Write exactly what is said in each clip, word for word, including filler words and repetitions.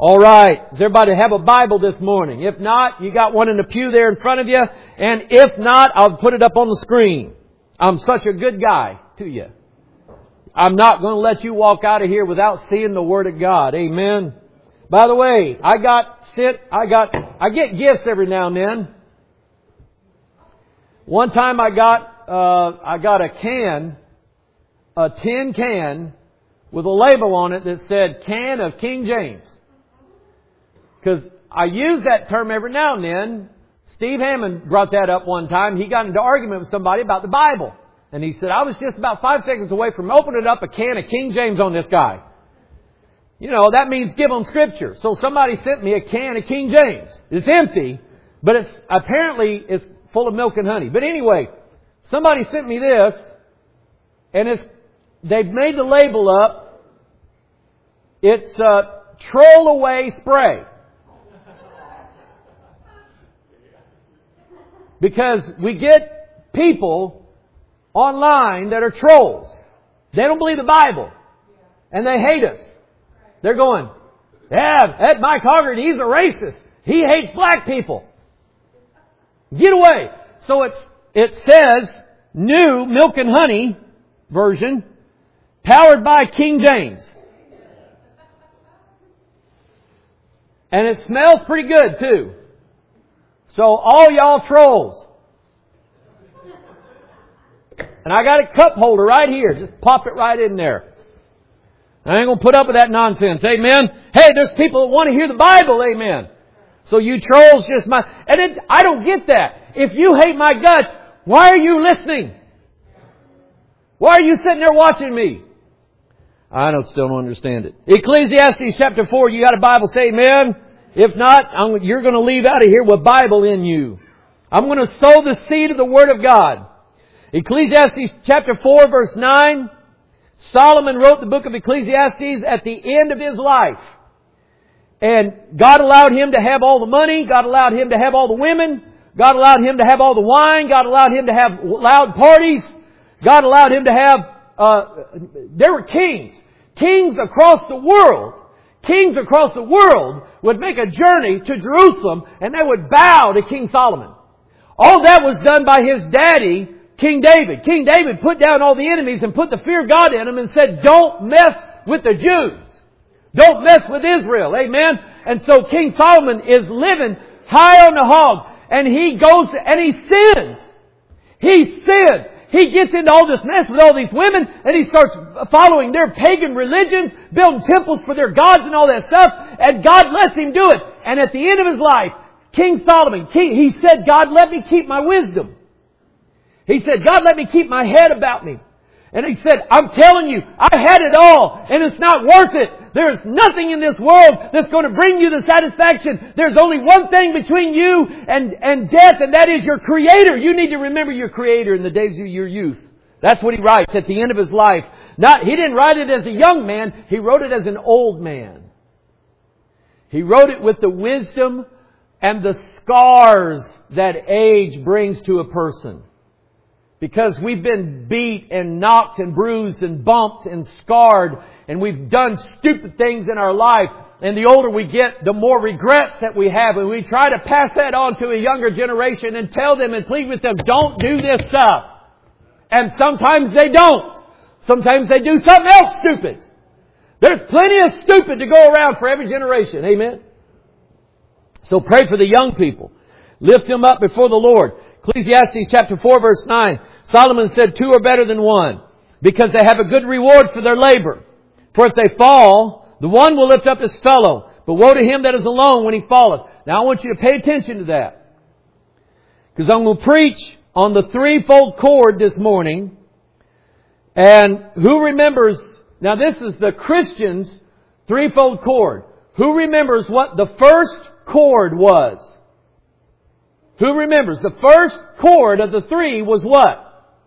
All right. Does everybody have a Bible this morning? If not, you got one in the pew there in front of you. And if not, I'll put it up on the screen. I'm such a good guy to you. I'm not going to let you walk out of here without seeing the Word of God. Amen. By the way, I got sent, I got, I get gifts every now and then. One time I got, uh, I got a can, a tin can with a label on it that said can of King James. Because I use that term every now and then. Steve Hammond brought that up one time. He got into argument with somebody about the Bible. And he said, I was just about five seconds away from opening up a can of King James on this guy. You know, that means give them Scripture. So somebody sent me a can of King James. It's empty, but it's apparently it's full of milk and honey. But anyway, somebody sent me this, and it's they've made the label up. It's uh, Troll Away Spray. Because we get people online that are trolls. They don't believe the Bible. And they hate us. They're going, yeah, that Mike Hoggard, he's a racist. He hates black people. Get away. So it's, it says, new milk and honey version, powered by King James. And it smells pretty good too. So all y'all trolls. And I got a cup holder right here. Just pop it right in there. I ain't going to put up with that nonsense. Amen. Hey, there's people that want to hear the Bible. Amen. So you trolls just my... And it, I don't get that. If you hate my guts, why are you listening? Why are you sitting there watching me? I don't, still don't understand it. Ecclesiastes chapter four, you got a Bible, say amen. If not, I'm, you're going to leave out of here with Bible in you. I'm going to sow the seed of the Word of God. Ecclesiastes chapter four verse nine. Solomon wrote the book of Ecclesiastes at the end of his life. And God allowed him to have all the money. God allowed him to have all the women. God allowed him to have all the wine. God allowed him to have loud parties. God allowed him to have, uh, there were kings. Kings across the world. Kings across the world would make a journey to Jerusalem and they would bow to King Solomon. All that was done by his daddy, King David. King David put down all the enemies and put the fear of God in them and said, don't mess with the Jews. Don't mess with Israel. Amen. And so King Solomon is living high on the hog. And he goes and he sins. He sins. He gets into all this mess with all these women and he starts following their pagan religions, building temples for their gods and all that stuff. And God lets him do it. And at the end of his life, King Solomon, he said, God, let me keep my wisdom. He said, God, let me keep my head about me. And he said, I'm telling you, I had it all and it's not worth it. There is nothing in this world that's going to bring you the satisfaction. There's only one thing between you and, and death, and that is your Creator. You need to remember your Creator in the days of your youth. That's what he writes at the end of his life. Not, he didn't write it as a young man. He wrote it as an old man. He wrote it with the wisdom and the scars that age brings to a person. Because we've been beat and knocked and bruised and bumped and scarred. And we've done stupid things in our life. And the older we get, the more regrets that we have. And we try to pass that on to a younger generation and tell them and plead with them, don't do this stuff. And sometimes they don't. Sometimes they do something else stupid. There's plenty of stupid to go around for every generation. Amen. So pray for the young people. Lift them up before the Lord. Ecclesiastes chapter four verse nine. Solomon said, two are better than one, because they have a good reward for their labor. For if they fall, the one will lift up his fellow. But woe to him that is alone when he falleth. Now I want you to pay attention to that. Because I'm going to preach on the threefold cord this morning. And who remembers, now this is the Christian's threefold cord. Who remembers what the first cord was? Who remembers? The first cord of the three was what?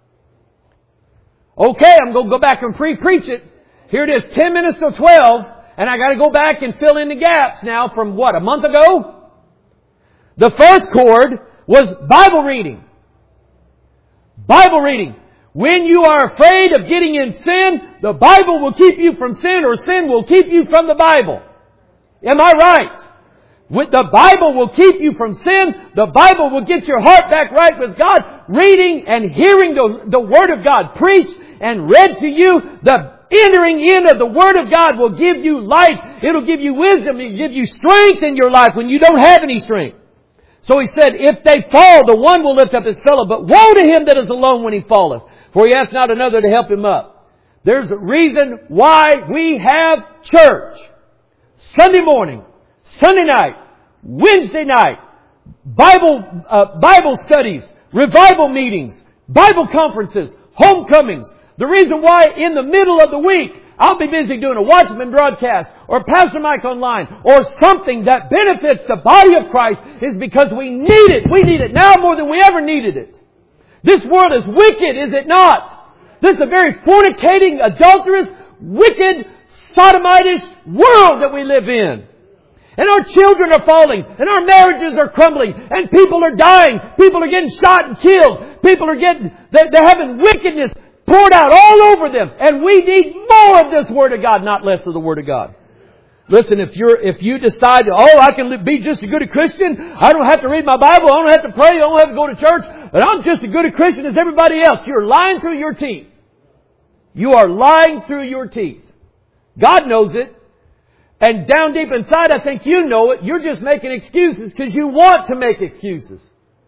Okay, I'm going to go back and pre-preach it. Here it is, ten minutes till twelve. And I got to go back and fill in the gaps now from what, a month ago? The first cord was Bible reading. Bible reading. When you are afraid of getting in sin, the Bible will keep you from sin, or sin will keep you from the Bible. Am I right? With the Bible will keep you from sin. The Bible will get your heart back right with God. Reading and hearing the, the Word of God preached and read to you, the entering in of the Word of God will give you life. It'll give you wisdom. It'll give you strength in your life when you don't have any strength. So He said, if they fall, the one will lift up his fellow. But woe to him that is alone when he falleth, for he hath not another to help him up. There's a reason why we have church. Sunday morning, Sunday night, Wednesday night, Bible, uh, Bible studies, revival meetings, Bible conferences, homecomings. The reason why in the middle of the week, I'll be busy doing a Watchman broadcast or Pastor Mike online or something that benefits the body of Christ is because we need it. We need it now more than we ever needed it. This world is wicked, is it not? This is a very fornicating, adulterous, wicked, sodomitish world that we live in. And our children are falling, and our marriages are crumbling, and people are dying. People are getting shot and killed. People are getting, they're, they're having wickedness poured out all over them. And we need more of this Word of God, not less of the Word of God. Listen, if you're, if you decide, oh, I can be just as good a Christian, I don't have to read my Bible, I don't have to pray, I don't have to go to church, but I'm just as good a Christian as everybody else. You're lying through your teeth. You are lying through your teeth. God knows it. And down deep inside, I think you know it. You're just making excuses because you want to make excuses.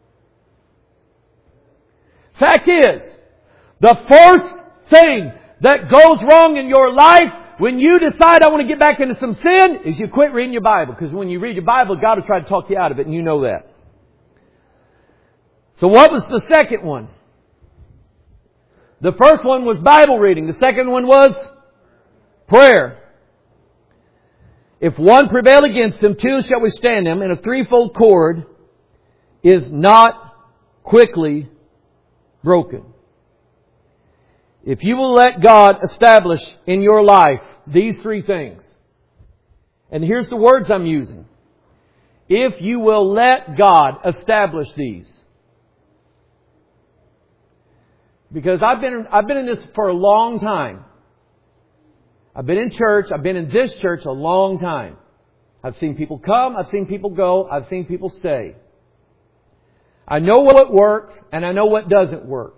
Fact is, the first thing that goes wrong in your life when you decide I want to get back into some sin is you quit reading your Bible. Because when you read your Bible, God will try to talk you out of it, and you know that. So what was the second one? The first one was Bible reading. The second one was prayer. If one prevail against him, two shall withstand him, and a threefold cord is not quickly broken. If you will let God establish in your life these three things, and here's the words I'm using. If you will let God establish these. Because I've been, I've been in this for a long time. I've been in church. I've been in this church a long time. I've seen people come. I've seen people go. I've seen people stay. I know what works and I know what doesn't work.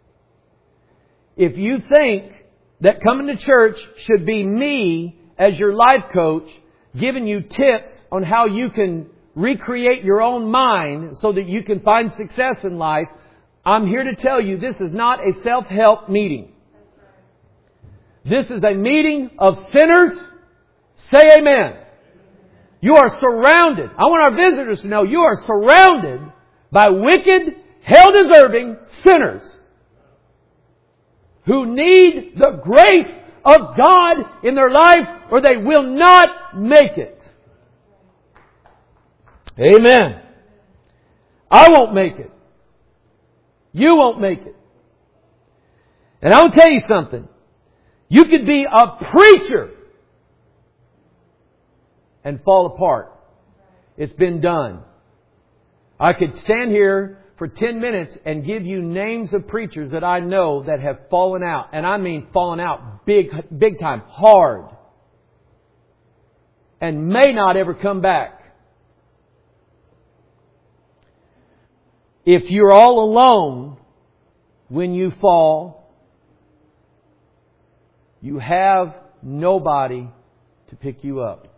If you think that coming to church should be me as your life coach giving you tips on how you can recreate your own mind so that you can find success in life, I'm here to tell you this is not a self-help meeting. This is a meeting of sinners. Say amen. You are surrounded. I want our visitors to know you are surrounded by wicked, hell-deserving sinners who need the grace of God in their life or they will not make it. Amen. I won't make it. You won't make it. And I'll tell you something. You could be a preacher and fall apart. It's been done. I could stand here for ten minutes and give you names of preachers that I know that have fallen out. And I mean fallen out big, big time, hard. And may not ever come back. If you're all alone when you fall, you have nobody to pick you up.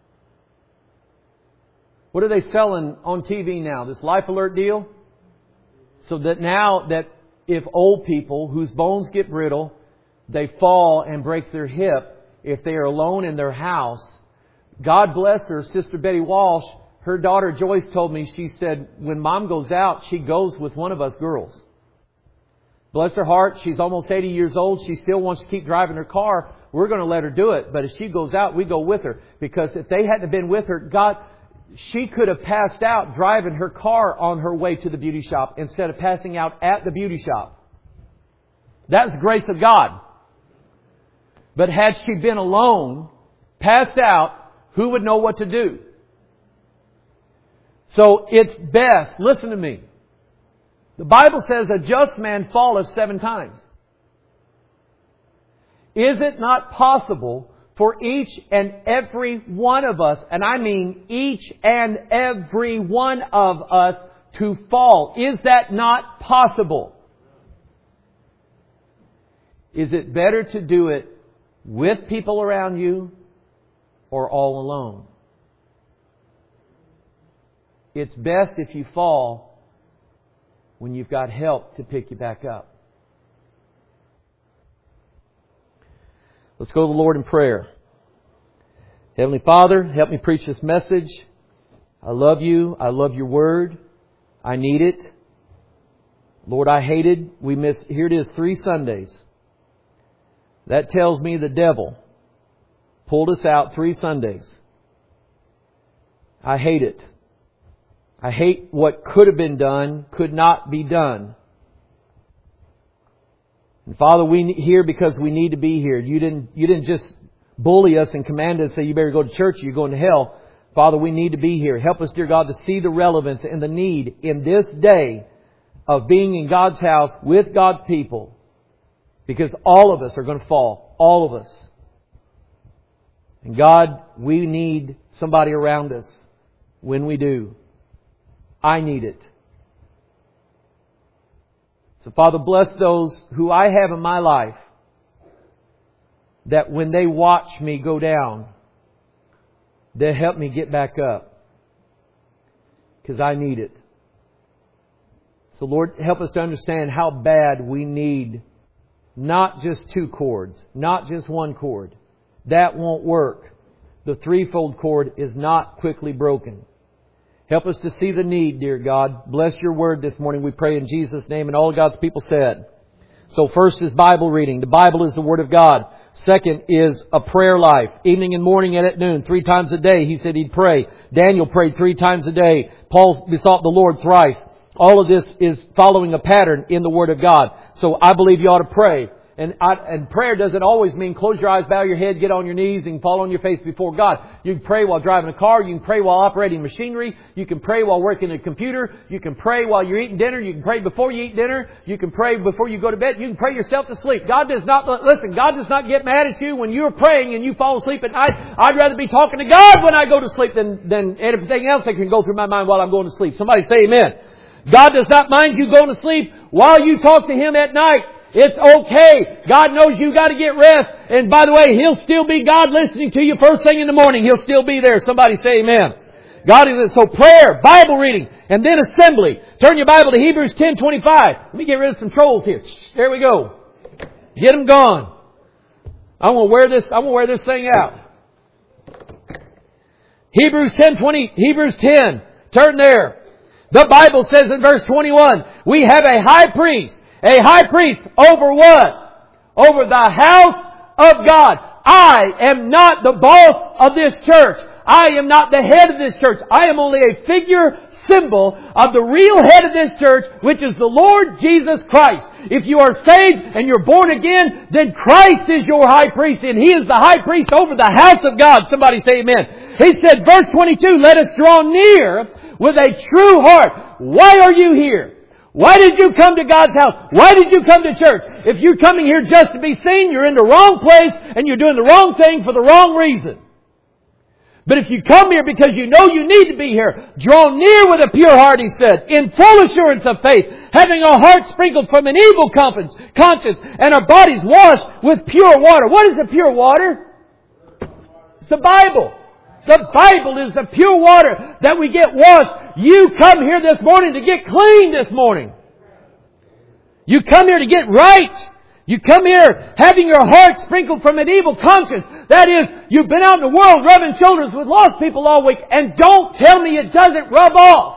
What are they selling on T V now? This Life Alert deal? So that now that if old people whose bones get brittle, they fall and break their hip, if they are alone in their house, God bless her, Sister Betty Walsh, her daughter Joyce told me, she said, when Mom goes out, she goes with one of us girls. Bless her heart, she's almost eighty years old. She still wants to keep driving her car. We're going to let her do it. But if she goes out, we go with her. Because if they hadn't been with her, God, she could have passed out driving her car on her way to the beauty shop instead of passing out at the beauty shop. That's the grace of God. But had she been alone, passed out, who would know what to do? So it's best, listen to me. The Bible says a just man falleth seven times. Is it not possible for each and every one of us, and I mean each and every one of us, to fall. Is that not possible? Is it better to do it with people around you or all alone? It's best if you fall when you've got help to pick you back up. Let's go to the Lord in prayer. Heavenly Father, help me preach this message. I love You. I love Your Word. I need it. Lord, I hated. We missed, here it is, three Sundays. That tells me the devil pulled us out three Sundays. I hate it. I hate what could have been done, could not be done. And Father, we here because we need to be here. You didn't, you didn't just bully us and command us and say, you better go to church or you're going to hell. Father, we need to be here. Help us, dear God, to see the relevance and the need in this day of being in God's house with God's people. Because all of us are going to fall. All of us. And God, we need somebody around us when we do. I need it. So Father, bless those who I have in my life, that when they watch me go down, they help me get back up. Because I need it. So Lord, help us to understand how bad we need not just two cords, not just one cord. That won't work. The threefold cord is not quickly broken. Help us to see the need, dear God. Bless Your Word this morning, we pray in Jesus' name. And all God's people said. So first is Bible reading. The Bible is the Word of God. Second is a prayer life. Evening and morning and at noon. Three times a day he said he'd pray. Daniel prayed three times a day. Paul besought the Lord thrice. All of this is following a pattern in the Word of God. So I believe you ought to pray. And, I, and prayer doesn't always mean close your eyes, bow your head, get on your knees and fall on your face before God. You can pray while driving a car. You can pray while operating machinery. You can pray while working a computer. You can pray while you're eating dinner. You can pray before you eat dinner. You can pray before you go to bed. You can pray yourself to sleep. God does not, listen, God does not get mad at you when you're praying and you fall asleep at night. I'd rather be talking to God when I go to sleep than, than everything else that can go through my mind while I'm going to sleep. Somebody say amen. God does not mind you going to sleep while you talk to Him at night. It's okay. God knows you got to get rest. And by the way, He'll still be God listening to you first thing in the morning. He'll still be there. Somebody say amen. God is, so prayer, Bible reading, and then assembly. Turn your Bible to Hebrews ten twenty-five. Let me get rid of some trolls here. There we go. Get them gone. I'm going to wear this, I'm going to wear this thing out. Hebrews ten twenty, Hebrews ten. Turn there. The Bible says in verse twenty-one, we have a high priest. A high priest over what? Over the house of God. I am not the boss of this church. I am not the head of this church. I am only a figure, symbol of the real head of this church, which is the Lord Jesus Christ. If you are saved and you're born again, then Christ is your high priest, and He is the high priest over the house of God. Somebody say amen. He said, verse twenty-two, let us draw near with a true heart. Why are you here? Why did you come to God's house? Why did you come to church? If you're coming here just to be seen, you're in the wrong place and you're doing the wrong thing for the wrong reason. But if you come here because you know you need to be here, draw near with a pure heart, He said, in full assurance of faith, having our hearts sprinkled from an evil conscience and our bodies washed with pure water. What is the pure water? It's the Bible. The Bible is the pure water that we get washed. You come here this morning to get clean this morning. You come here to get right. You come here having your heart sprinkled from an evil conscience. That is, you've been out in the world rubbing shoulders with lost people all week, and don't tell me it doesn't rub off.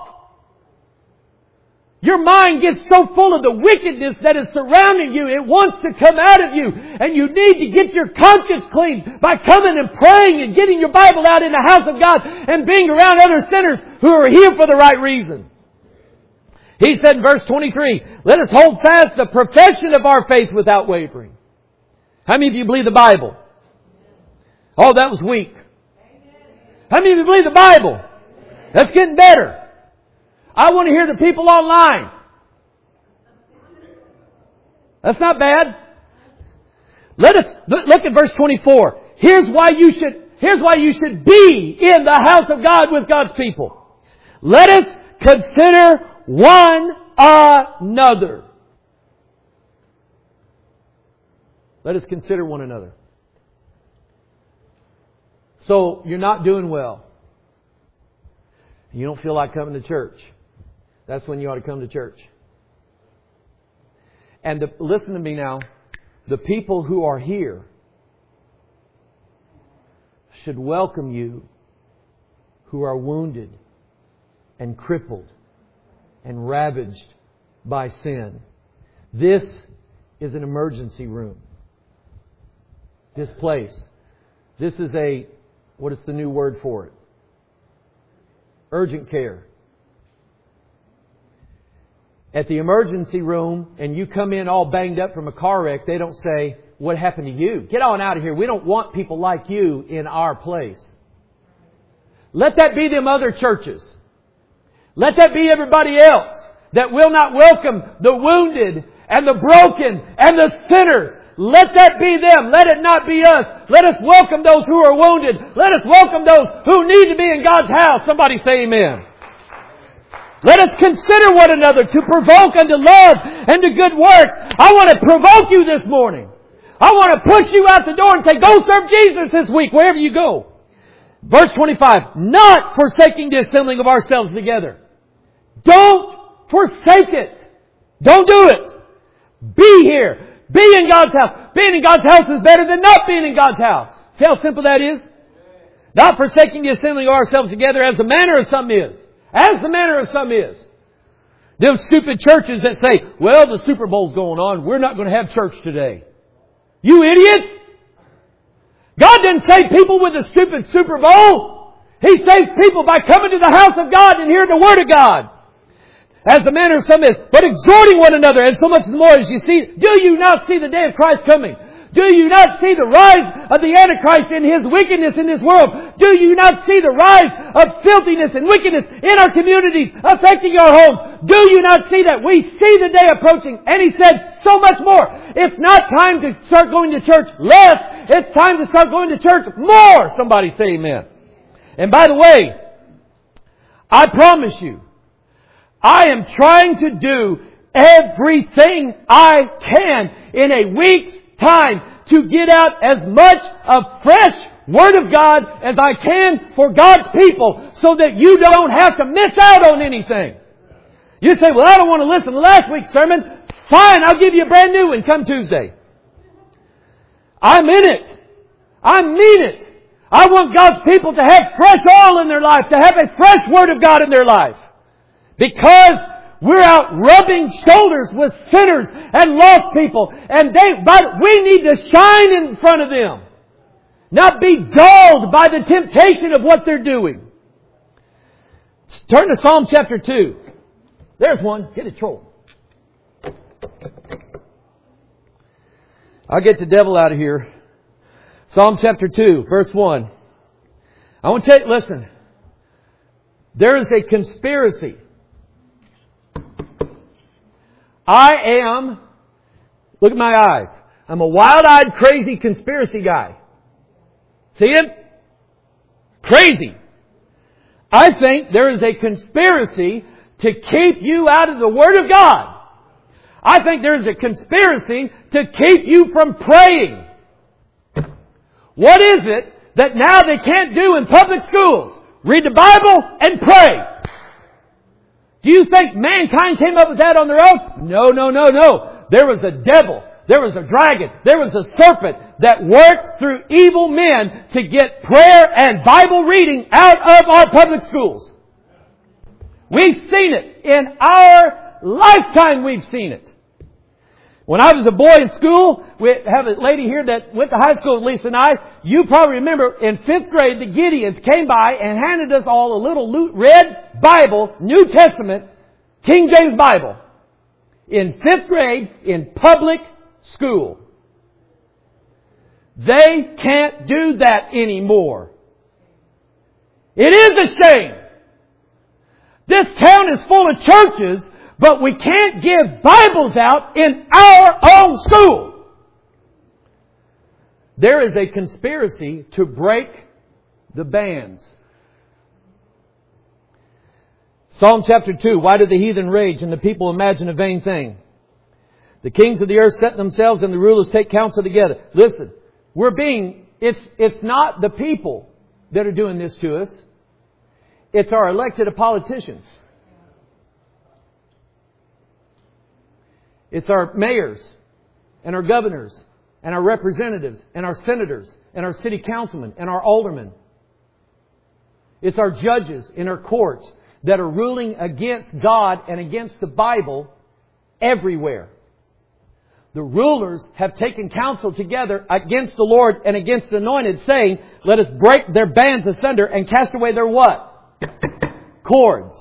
Your mind gets so full of the wickedness that is surrounding you, it wants to come out of you. And you need to get your conscience clean by coming and praying and getting your Bible out in the house of God and being around other sinners who are here for the right reason. He said in verse twenty-three, let us hold fast the profession of our faith without wavering. How many of you believe the Bible? Oh, that was weak. How many of you believe the Bible? That's getting better. I want to hear the people online. That's not bad. Let us look at verse twenty-four. here's why you should, here's why you should be in the house of God with God's people. Let us consider one another. Let us consider one another. So, you're not doing well. You don't feel like coming to church. That's when you ought to come to church. And the, listen to me now. The people who are here should welcome you who are wounded and crippled and ravaged by sin. This is an emergency room. This place. This is a, what is the new word for it? Urgent care. At the emergency room, and you come in all banged up from a car wreck, they don't say, what happened to you? Get on out of here. We don't want people like you in our place. Let that be them other churches. Let that be everybody else that will not welcome the wounded and the broken and the sinners. Let that be them. Let it not be us. Let us welcome those who are wounded. Let us welcome those who need to be in God's house. Somebody say amen. Let us consider one another to provoke unto love and to good works. I want to provoke you this morning. I want to push you out the door and say, go serve Jesus this week, wherever you go. Verse twenty-five, not forsaking the assembling of ourselves together. Don't forsake it. Don't do it. Be here. Be in God's house. Being in God's house is better than not being in God's house. See how simple that is? Not forsaking the assembling of ourselves together as the manner of some is. As the manner of some is. Them stupid churches that say, well, the Super Bowl's going on. We're not going to have church today. You idiots! God didn't save people with a stupid Super Bowl. He saves people by coming to the house of God and hearing the Word of God. As the manner of some is, but exhorting one another, and so much more as you see. Do you not see the day of Christ coming? Do you not see the rise of the Antichrist in his wickedness in this world? Do you not see the rise of filthiness and wickedness in our communities affecting our homes? Do you not see that? We see the day approaching. And he said so much more. It's not time to start going to church less. It's time to start going to church more. Somebody say amen. And by the way, I promise you, I am trying to do everything I can in a week's time to get out as much of fresh Word of God as I can for God's people so that you don't have to miss out on anything. You say, well, I don't want to listen to last week's sermon. Fine, I'll give you a brand new one come Tuesday. I'm in it. I mean it. I want God's people to have fresh oil in their life, to have a fresh Word of God in their life. Because we're out rubbing shoulders with sinners and lost people. And they, but we need to shine in front of them. Not be dulled by the temptation of what they're doing. Turn to Psalm chapter two. There's one. Get it, troll. I'll get the devil out of here. Psalm chapter two, verse one. I want to tell you, listen. There is a conspiracy. I am, look at my eyes. I'm a wild-eyed, crazy conspiracy guy. See him? Crazy. I think there is a conspiracy to keep you out of the Word of God. I think there is a conspiracy to keep you from praying. What is it that now they can't do in public schools? Read the Bible and pray. Do you think mankind came up with that on their own? No, no, no, no. There was a devil. There was a dragon. There was a serpent that worked through evil men to get prayer and Bible reading out of our public schools. We've seen it. In our lifetime, we've seen it. When I was a boy in school, we have a lady here that went to high school with Lisa and I. You probably remember in fifth grade, the Gideons came by and handed us all a little red Bible, New Testament, King James Bible. In fifth grade, in public school. They can't do that anymore. It is a shame. This town is full of churches, but we can't give Bibles out in our own school. There is a conspiracy to break the bands. Psalm chapter two. Why do the heathen rage and the people imagine a vain thing? The kings of the earth set themselves and the rulers take counsel together. Listen, we're being, it's, it's not the people that are doing this to us. It's our elected politicians. It's our mayors and our governors and our representatives and our senators and our city councilmen and our aldermen. It's our judges in our courts that are ruling against God and against the Bible everywhere. The rulers have taken counsel together against the Lord and against the anointed, saying, let us break their bands asunder and cast away their what? Cords.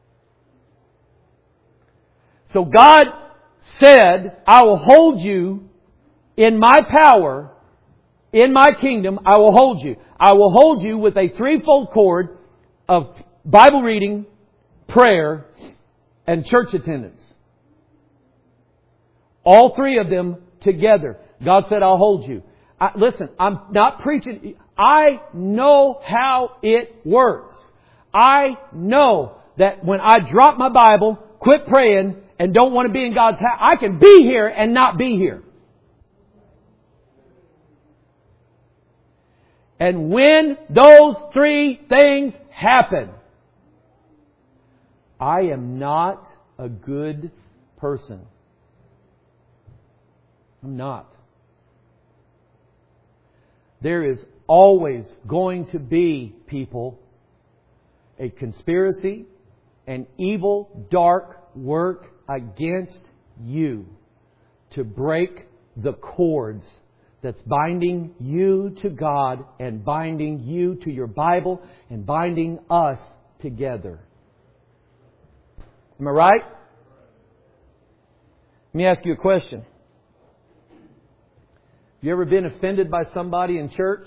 So God said, I will hold you in my power, in my kingdom, I will hold you. I will hold you with a threefold cord of Bible reading, prayer, and church attendance. All three of them together. God said, I'll hold you. I, listen, I'm not preaching. I know how it works. I know that when I drop my Bible, quit praying, and don't want to be in God's house, I can be here and not be here. And when those three things happen, I am not a good person. I'm not. There is always going to be, people, a conspiracy, an evil, dark work against you to break the cords that's binding you to God and binding you to your Bible and binding us together. Am I right? Let me ask you a question. You ever been offended by somebody in church?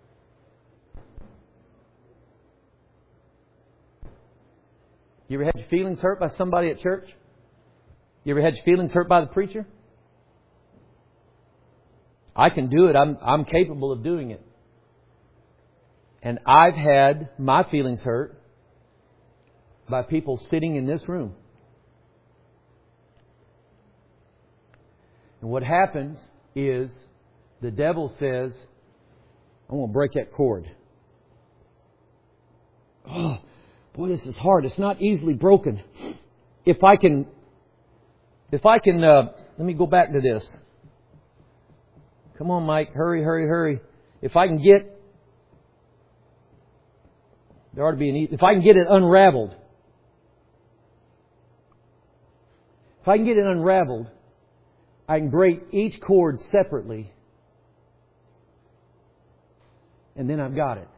You ever had your feelings hurt by somebody at church? You ever had your feelings hurt by the preacher? I can do it. I'm, I'm capable of doing it. And I've had my feelings hurt by people sitting in this room. And what happens is the devil says, I want to break that cord. Oh, boy, this is hard. It's not easily broken. If I can, if I can, uh, let me go back to this. Come on, Mike. Hurry, hurry, hurry. If I can get, there ought to be an, if I can get it unraveled. If I can get it unraveled, I can break each cord separately. And then I've got it.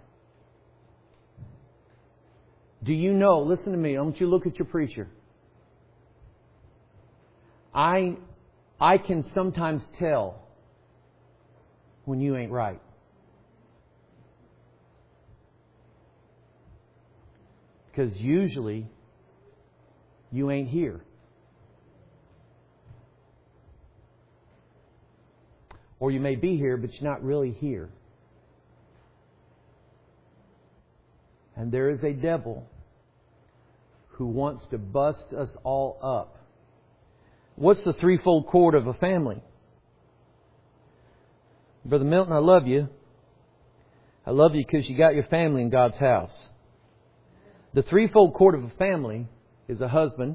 Do you know, listen to me, I want you to look at your preacher. I, I can sometimes tell when you ain't right. Because usually you ain't here. Or you may be here, but you're not really here. And there is a devil who wants to bust us all up. What's the threefold cord of a family? Brother Milton, I love you. I love you because you got your family in God's house. The threefold cord of a family is a husband,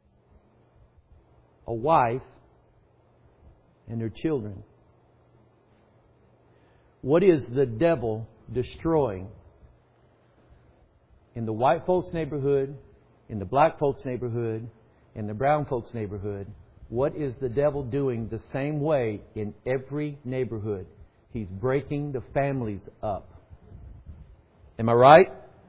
a wife, and their children. What is the devil destroying in the white folks' neighborhood, in the black folks' neighborhood, in the brown folks' neighborhood? What is the devil doing the same way in every neighborhood? He's breaking the families up. Am I right?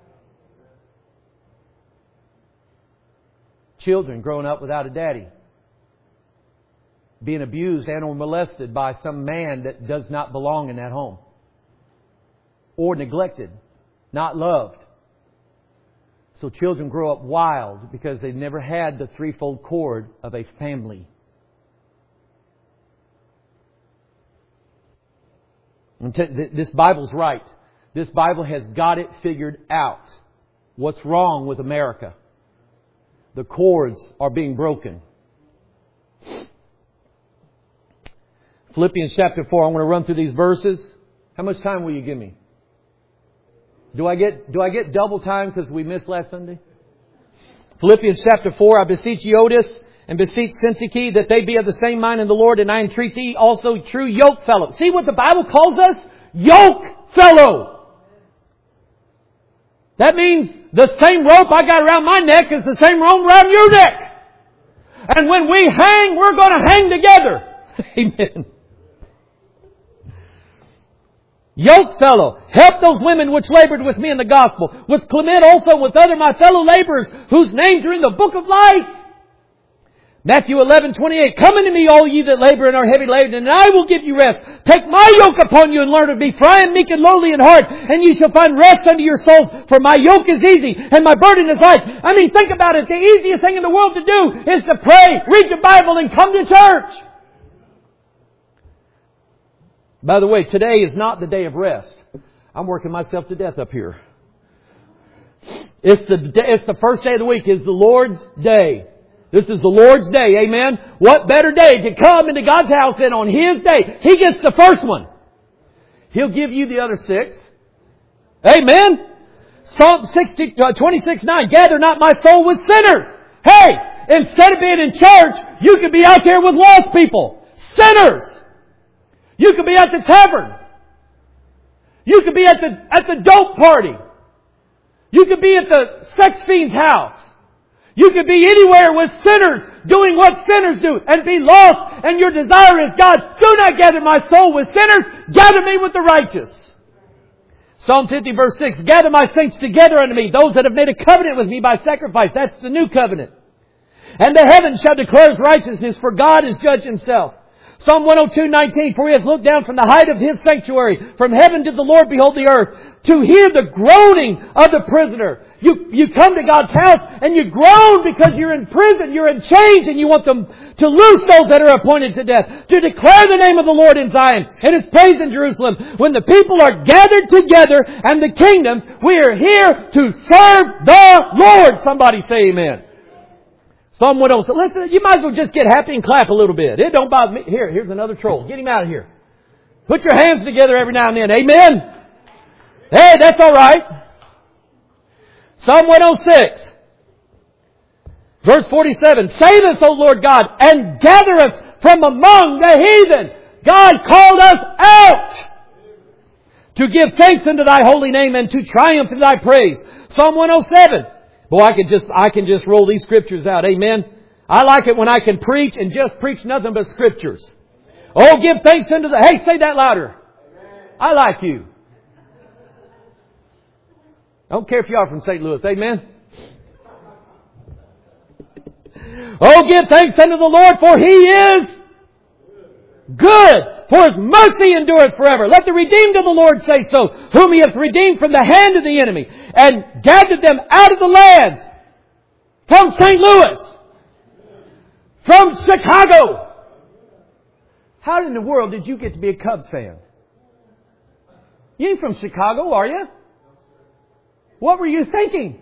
Children growing up without a daddy. Being abused and or molested by some man that does not belong in that home. Or neglected. Not loved. So children grow up wild because they've never had the threefold cord of a family. And t- th- this Bible's right. This Bible has got it figured out. What's wrong with America? The cords are being broken. Philippians chapter four. I'm going to run through these verses. How much time will you give me? Do I get do I get double time because we missed last Sunday? Philippians chapter four. I beseech Euodias and beseech Syntyche that they be of the same mind in the Lord, and I entreat thee also, true yoke fellow. See what the Bible calls us? Yoke fellow. That means the same rope I got around my neck is the same rope around your neck. And when we hang, we're going to hang together. Amen. Yoke fellow, help those women which labored with me in the gospel, with Clement also with other my fellow laborers, whose names are in the book of life. Matthew eleven twenty-eight, come unto me, all ye that labor and are heavy laden, and I will give you rest. Take my yoke upon you and learn of me, for I am meek and lowly in heart, and ye shall find rest unto your souls, for my yoke is easy and my burden is light. I mean, think about it. The easiest thing in the world to do is to pray, read your Bible, and come to church. By the way, today is not the day of rest. I'm working myself to death up here. It's the, it's the first day of the week. It's the Lord's day. This is the Lord's day. Amen. What better day to come into God's house than on His day? He gets the first one. He'll give you the other six. Amen. Psalm sixty, uh, twenty-six nine. Gather not my soul with sinners. Hey, instead of being in church, you could be out there with lost people. Sinners. You could be at the tavern. You could be at the, at the dope party. You could be at the sex fiend's house. You could be anywhere with sinners doing what sinners do and be lost, and your desire is, God, do not gather my soul with sinners, gather me with the righteous. Psalm fifty verse six, gather my saints together unto me, those that have made a covenant with me by sacrifice. That's the new covenant. And the heavens shall declare His righteousness, for God is judge Himself. Psalm one oh two nineteen, for He hath looked down from the height of His sanctuary. From heaven did the Lord behold the earth, to hear the groaning of the prisoner. You, you come to God's house and you groan because you're in prison, you're in chains, and you want them to loose those that are appointed to death. To declare the name of the Lord in Zion and His praise in Jerusalem. When the people are gathered together and the kingdoms, we are here to serve the Lord. Somebody say amen. Psalm one oh seven. Listen, you might as well just get happy and clap a little bit. It don't bother me. Here, here's another troll. Get him out of here. Put your hands together every now and then. Amen. Hey, that's all right. Psalm one oh six. Verse forty-seven. Save us, O Lord God, and gather us from among the heathen. God called us out to give thanks unto Thy holy name and to triumph in Thy praise. Psalm one oh seven. Boy, I can just, I can just roll these scriptures out. Amen. I like it when I can preach and just preach nothing but scriptures. Oh, give thanks unto the, hey, say that louder. I like you. I don't care if you are from Saint Louis. Amen. Oh, give thanks unto the Lord, for He is good, for His mercy endureth forever. Let the redeemed of the Lord say so, whom He hath redeemed from the hand of the enemy, and gathered them out of the lands, from Saint Louis, from Chicago. How in the world did you get to be a Cubs fan? You ain't from Chicago, are you? What were you thinking?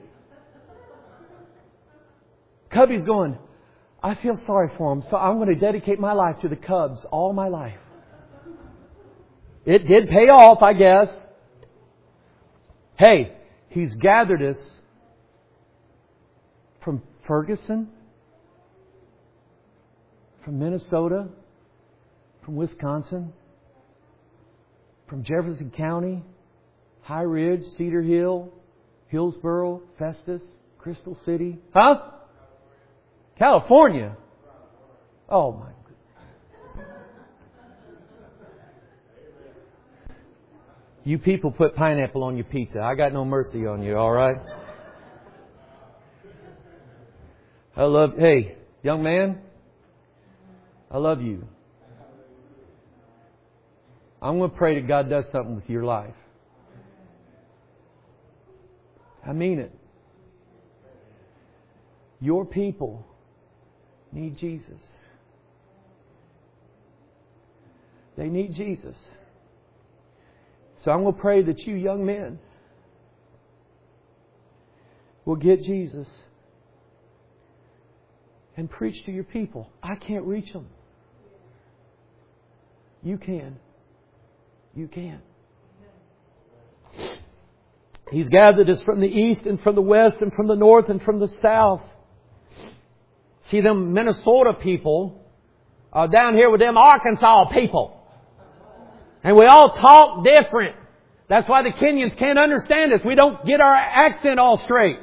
Cubby's going, I feel sorry for him, so I'm going to dedicate my life to the Cubs all my life. It did pay off, I guess. Hey, He's gathered us from Ferguson, from Minnesota, from Wisconsin, from Jefferson County, High Ridge, Cedar Hill, Hillsboro, Festus, Crystal City. Huh? California. Oh my goodness. You people put pineapple on your pizza. I got no mercy on you, all right? I love, hey, young man, I love you. I'm going to pray that God does something with your life. I mean it. Your people need Jesus. They need Jesus. So I'm going to pray that you young men will get Jesus and preach to your people. I can't reach them. You can. You can. He's gathered us from the east and from the west and from the north and from the south. See, them Minnesota people are down here with them Arkansas people. And we all talk different. That's why the Kenyans can't understand us. We don't get our accent all straight.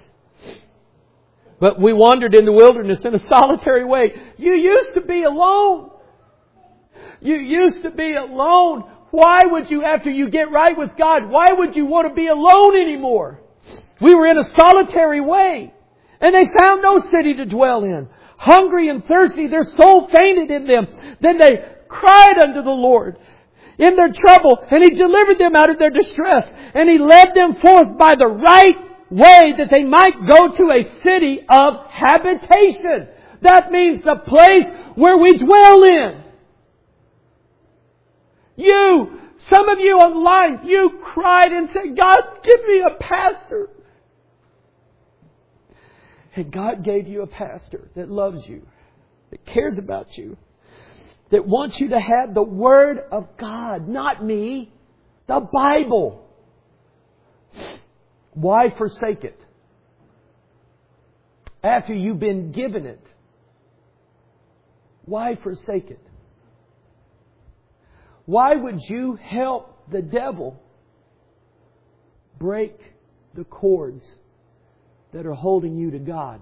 But we wandered in the wilderness in a solitary way. You used to be alone. You used to be alone. Why would you, after you get right with God, why would you want to be alone anymore? We were in a solitary way. And they found no city to dwell in. Hungry and thirsty, their soul fainted in them. Then they cried unto the Lord in their trouble, and He delivered them out of their distress. And He led them forth by the right way that they might go to a city of habitation. That means the place where we dwell in. You, some of you online, you cried and said, God, give me a pastor. And God gave you a pastor that loves you, that cares about you, that wants you to have the Word of God, not me, the Bible. Why forsake it? After you've been given it, why forsake it? Why would you help the devil break the cords that are holding you to God?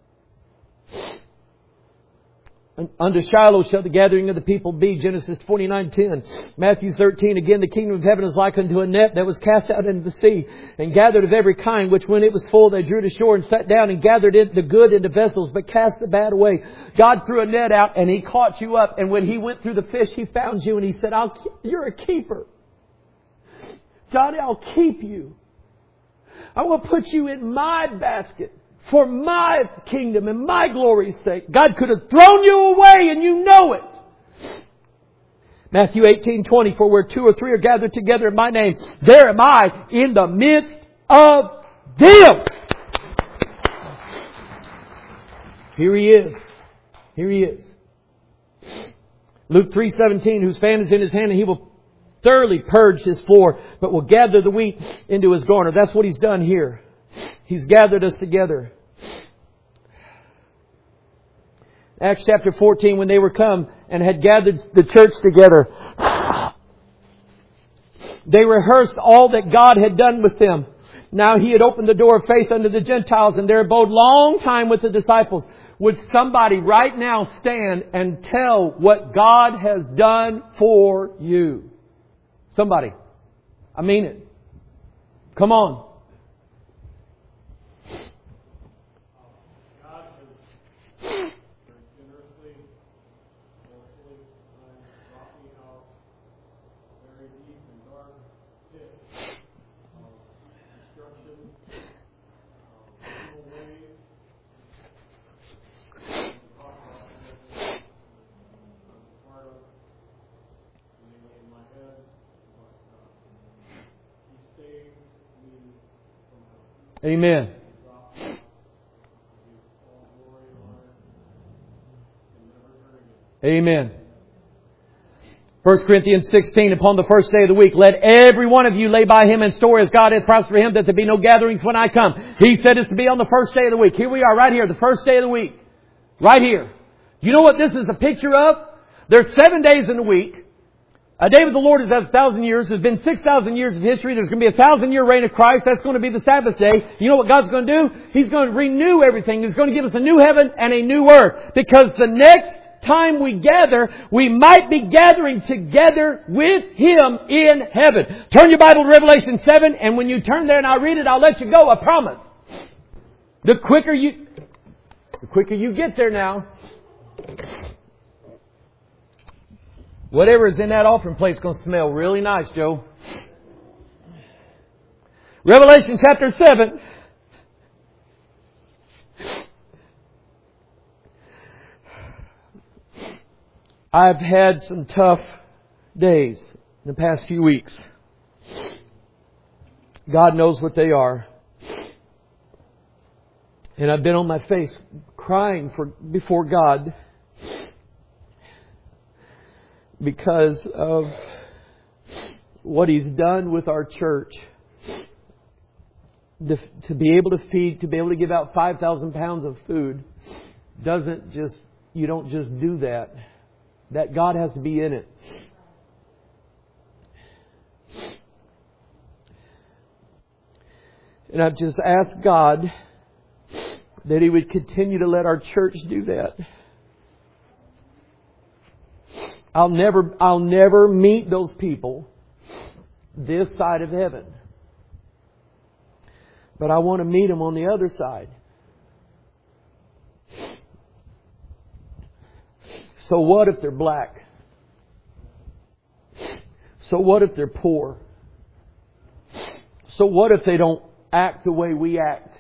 Unto Shiloh shall the gathering of the people be. Genesis twenty-nine ten. Matthew thirteen. Again, the kingdom of heaven is like unto a net that was cast out into the sea, and gathered of every kind, which when it was full they drew to shore, and sat down and gathered it, the good into vessels, but cast the bad away. God threw a net out and He caught you up. And when He went through the fish, He found you and He said, I'll keep, you're a keeper. Johnny, I'll keep you. I will put you in my basket. For my kingdom and my glory's sake. God could have thrown you away and you know it. Matthew eighteen twenty. For where two or three are gathered together in my name, there am I in the midst of them. Here He is. Here He is. Luke three seventeen. Whose fan is in His hand, and He will thoroughly purge His floor, but will gather the wheat into His garner. That's what He's done here. He's gathered us together. Acts chapter fourteen, when they were come and had gathered the church together, they rehearsed all that God had done with them. Now He had opened the door of faith unto the Gentiles, and there abode long time with the disciples. Would somebody right now stand and tell what God has done for you? Somebody. I mean it. Come on. Amen. Amen. First Corinthians sixteen, upon the first day of the week, let every one of you lay by him in store as God hath prospered him, that there be no gatherings when I come. He said it's to be on the first day of the week. Here we are, right here, the first day of the week. Right here. You know what this is a picture of? There's seven days in the week. A day with the Lord is as a thousand years. There's been six thousand years of history. There's going to be a thousand year reign of Christ. That's going to be the Sabbath day. You know what God's going to do? He's going to renew everything. He's going to give us a new heaven and a new earth. Because the next time we gather, we might be gathering together with Him in heaven. Turn your Bible to Revelation seven, and when you turn there and I read it, I'll let you go. I promise. The quicker you, the quicker you get there now, whatever is in that offering plate is going to smell really nice, Joe. Revelation chapter seven. I've had some tough days in the past few weeks. God knows what they are. And I've been on my face crying for before God because of what He's done with our church. To, to be able to feed, to be able to give out five thousand pounds of food doesn't just, you don't just do that. That God has to be in it. And I've just asked God that He would continue to let our church do that. I'll never, I'll never meet those people this side of heaven. But I want to meet them on the other side. So what if they're black? So what if they're poor? So what if they don't act the way we act?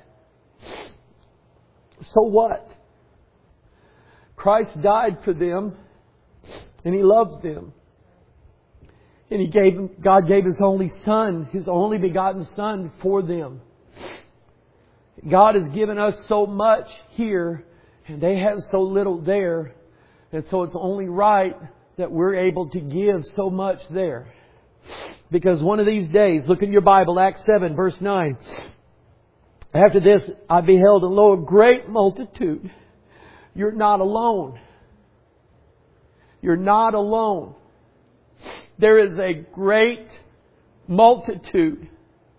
So what? Christ died for them, and He loves them. And He gave them, God gave His only Son, His only begotten Son for them. God has given us so much here, and they have so little there. And so it's only right that we're able to give so much there. Because one of these days, look in your Bible, Acts seven, verse nine. After this, I beheld and lo, a great multitude. You're not alone. You're not alone. There is a great multitude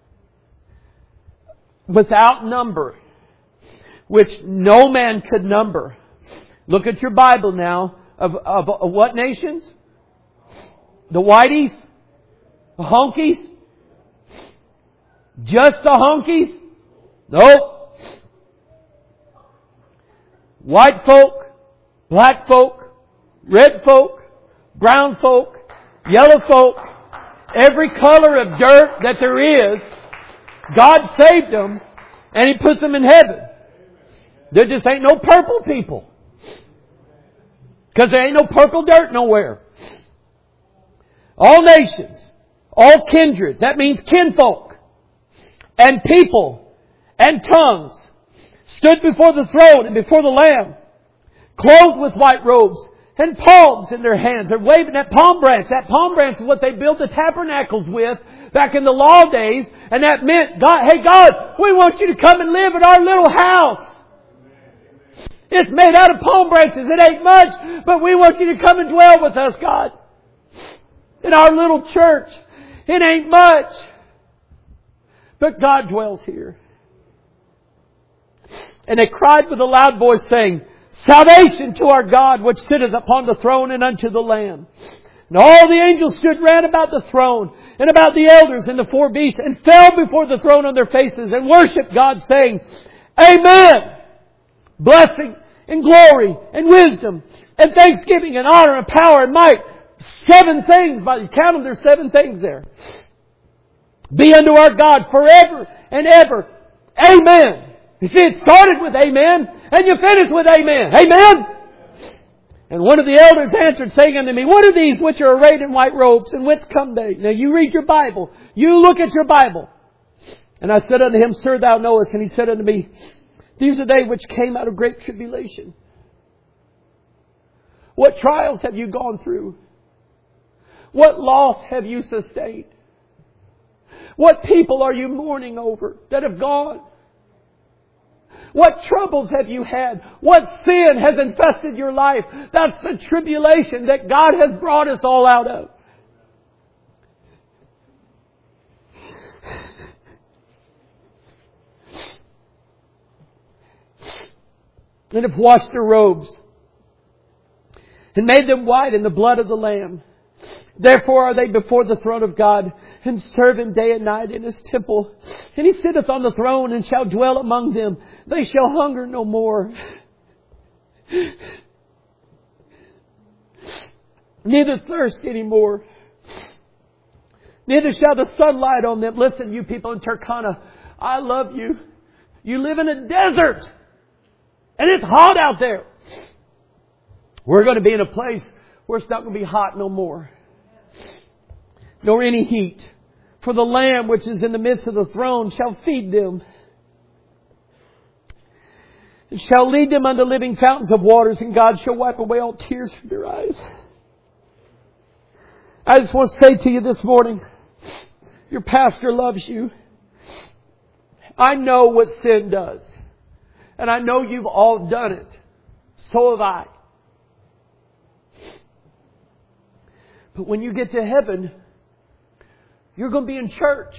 without number, which no man could number. Look at your Bible now. Of, of, of what nations? The whiteys? The honkies? Just the honkies? Nope. White folk, black folk, red folk, brown folk, yellow folk, every color of dirt that there is, God saved them and He puts them in heaven. There just ain't no purple people. Because there ain't no purple dirt nowhere. All nations, all kindreds, that means kinfolk, and people, and tongues, stood before the throne and before the Lamb, clothed with white robes, and palms in their hands. They're waving that palm branch. That palm branch is what they built the tabernacles with back in the law days. And that meant, God, hey God, we want you to come and live in our little house. It's made out of palm branches. It ain't much, but we want you to come and dwell with us, God. In our little church. It ain't much, but God dwells here. And they cried with a loud voice, saying, Salvation to our God, which sitteth upon the throne and unto the Lamb. And all the angels stood round about the throne and about the elders and the four beasts, and fell before the throne on their faces and worshipped God, saying, Amen! Blessing and glory and wisdom and thanksgiving and honor and power and might. Seven things, by the count of there's seven things there. Be unto our God forever and ever. Amen. You see, it started with amen, and you finish with amen. Amen. And one of the elders answered, saying unto me, What are these which are arrayed in white robes, and whence come they? Now you read your Bible. You look at your Bible. And I said unto him, Sir, thou knowest. And he said unto me, These are they which came out of great tribulation. What trials have you gone through? What loss have you sustained? What people are you mourning over that have gone? What troubles have you had? What sin has infested your life? That's the tribulation that God has brought us all out of. And have washed their robes and made them white in the blood of the Lamb. Therefore are they before the throne of God, and serve Him day and night in His temple. And He sitteth on the throne and shall dwell among them. They shall hunger no more, neither thirst any more. Neither shall the sun light on them. Listen, you people in Turkana, I love you. You live in a desert, and it's hot out there. We're going to be in a place where it's not going to be hot no more, nor any heat. For For the Lamb which is in the midst of the throne shall feed them, and shall lead them unto living fountains of waters, and God shall wipe away all tears from their eyes. I just want to say to you this morning, your pastor loves you. I know what sin does. And I know you've all done it. So have I. But when you get to heaven, you're going to be in church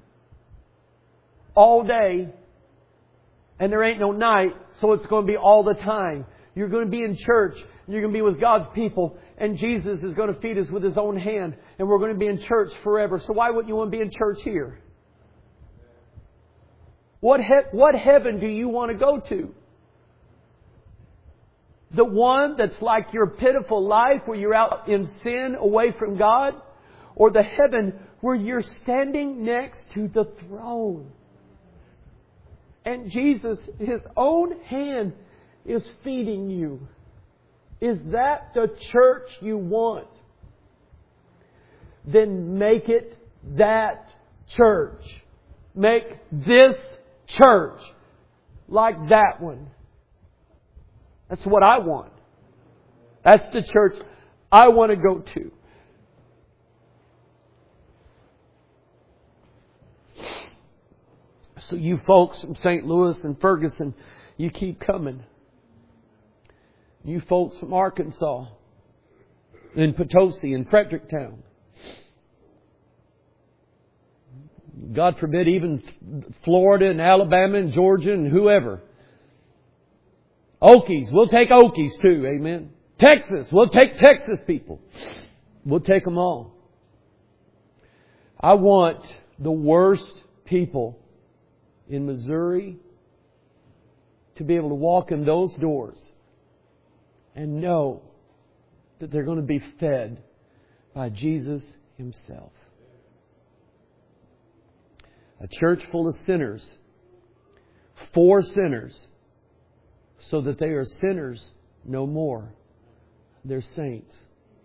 all day. And there ain't no night, so it's going to be all the time. You're going to be in church. And you're going to be with God's people. And Jesus is going to feed us with His own hand. And we're going to be in church forever. So why wouldn't you want to be in church here? What he- what heaven do you want to go to? The one that's like your pitiful life where you're out in sin away from God? Or the heaven where you're standing next to the throne? And Jesus, His own hand is feeding you. Is that the church you want? Then make it that church. Make this church like that one. That's what I want. That's the church I want to go to. So you folks from Saint Louis and Ferguson, you keep coming. You folks from Arkansas, in Potosi, in Fredericktown. God forbid, even Florida and Alabama and Georgia and whoever. Okies, we'll take Okies too, amen. Texas, we'll take Texas people. We'll take them all. I want the worst people in Missouri to be able to walk in those doors and know that they're going to be fed by Jesus Himself. A church full of sinners, for sinners, so that they are sinners no more. They're saints.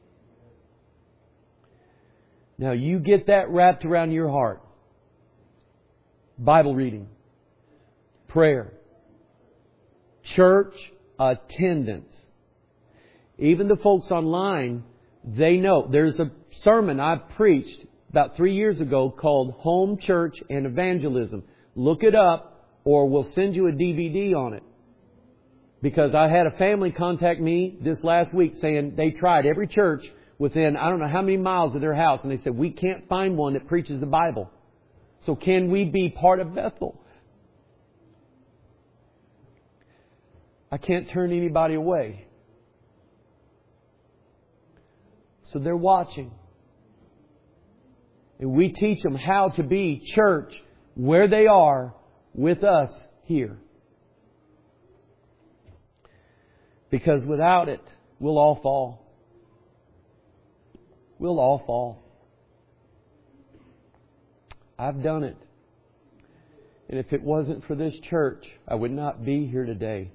Now you get that wrapped around your heart. Bible reading, prayer, church attendance. Even the folks online, they know. There's a sermon I preached about three years ago called Home Church and Evangelism. Look it up, or we'll send you a D V D on it. Because I had a family contact me this last week saying they tried every church within I don't know how many miles of their house, and they said, we can't find one that preaches the Bible. So can we be part of Bethel? I can't turn anybody away. So they're watching. And we teach them how to be church where they are with us here. Because without it, we'll all fall. We'll all fall. I've done it. And if it wasn't for this church, I would not be here today.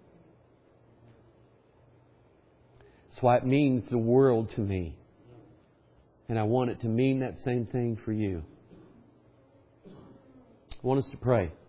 That's why it means the world to me. And I want it to mean that same thing for you. I want us to pray.